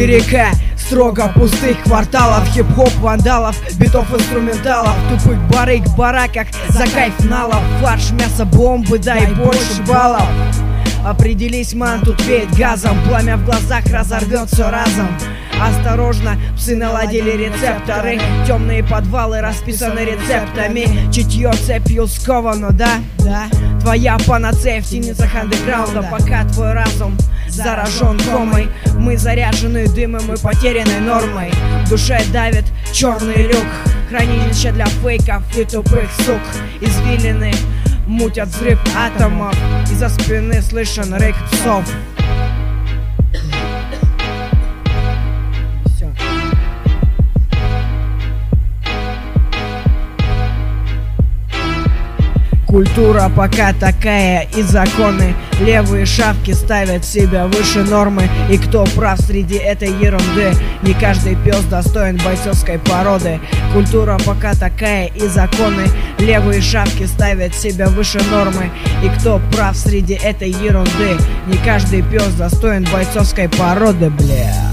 Река строго пустых кварталов, хип-хоп вандалов, битов инструменталов, тупых барыг в бараках за кайф налов, фарш, мясо, бомбы, дай больше баллов. Определись, ман, тут веет газом, пламя в глазах разорвет все разом. Осторожно, псы наладили рецепторы, темные подвалы расписаны рецептами, чутье цепью сковано, да? Твоя панацея в тенницах андеграунда, пока твой разум заражен комой. Мы заряжены дымом и потерянной нормой, в душе давит черный люк, хранилище для фейков и тупых сук. Извилины мутят взрыв атомов, из-за спины слышен рык псов. Культура пока такая, и законы левые шавки ставят себя выше нормы. И кто прав среди этой ерунды? Не каждый пес достоин бойцовской породы. Культура пока такая, и законы левые шавки ставят себя выше нормы. И кто прав среди этой ерунды? Не каждый пес достоин бойцовской породы, бля.